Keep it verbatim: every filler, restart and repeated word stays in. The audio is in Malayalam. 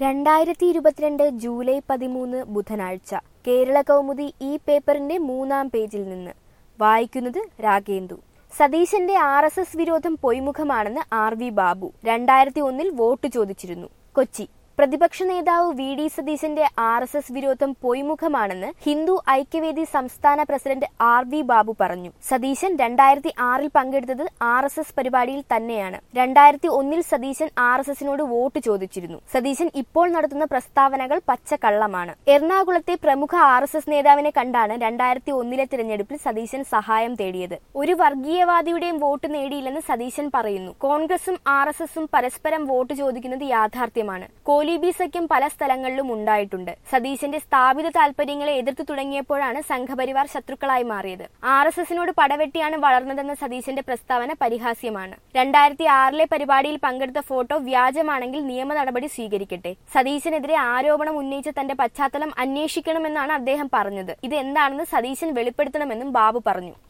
രണ്ടായിരത്തി ഇരുപത്തിരണ്ട് ജൂലൈ പതിമൂന്ന് ബുധനാഴ്ച കേരള കൗമുദി ഈ പേപ്പറിന്റെ മൂന്നാം പേജിൽ നിന്ന് വായിക്കുന്നത് രാഗേന്ദു. സതീശന്റെ ആർ എസ് എസ് വിരോധം പൊയ്മുഖമാണെന്ന് ആർ വി ബാബു രണ്ടായിരത്തി ഒന്നിൽ വോട്ട് ചോദിച്ചിരുന്നു. കൊച്ചി. പ്രതിപക്ഷ നേതാവ് വി ഡി സതീശന്റെ ആർ എസ് എസ് വിരോധം പൊയ്മുഖമാണെന്ന് ഹിന്ദു ഐക്യവേദി സംസ്ഥാന പ്രസിഡന്റ് ആർ വി ബാബു പറഞ്ഞു. സതീശൻ രണ്ടായിരത്തി ആറിൽ പങ്കെടുത്തത് ആർ എസ് എസ് പരിപാടിയിൽ തന്നെയാണ്. രണ്ടായിരത്തി ഒന്നിൽ സതീശൻ ആർ എസ് എസിനോട് വോട്ട് ചോദിച്ചിരുന്നു. സതീശൻ ഇപ്പോൾ നടത്തുന്ന പ്രസ്താവനകൾ പച്ചക്കള്ളമാണ്. എറണാകുളത്തെ പ്രമുഖ ആർ എസ് എസ് നേതാവിനെ കണ്ടാണ് രണ്ടായിരത്തി ഒന്നിലെ തിരഞ്ഞെടുപ്പിൽ സതീശൻ സഹായം തേടിയത്. ഒരു വർഗീയവാദിയുടെയും വോട്ട് നേടിയില്ലെന്ന് സതീശൻ പറയുന്നു. കോൺഗ്രസും ആർ എസ് എസും പരസ്പരം വോട്ട് ചോദിക്കുന്നത് യാഥാർത്ഥ്യമാണ്. കോലീബി സഖ്യം പല സ്ഥലങ്ങളിലും ഉണ്ടായിട്ടുണ്ട്. സതീശന്റെ സ്ഥാപിത താൽപര്യങ്ങളെ എതിർത്തു തുടങ്ങിയപ്പോഴാണ് സംഘപരിവാർ ശത്രുക്കളായി മാറിയത്. ആർ എസ് എസിനോട് പടവെട്ടിയാണ് വളർന്നതെന്ന സതീശന്റെ പ്രസ്താവന പരിഹാസ്യമാണ്. രണ്ടായിരത്തി ആറിലെ പരിപാടിയിൽ പങ്കെടുത്ത ഫോട്ടോ വ്യാജമാണെങ്കിൽ നിയമ നടപടി സ്വീകരിക്കട്ടെ. സതീശനെതിരെ ആരോപണം ഉന്നയിച്ച തന്റെ പശ്ചാത്തലം അന്വേഷിക്കണമെന്നാണ് അദ്ദേഹം പറഞ്ഞത്. ഇത് എന്താണെന്ന് സതീശൻ വെളിപ്പെടുത്തണമെന്നും ബാബു പറഞ്ഞു.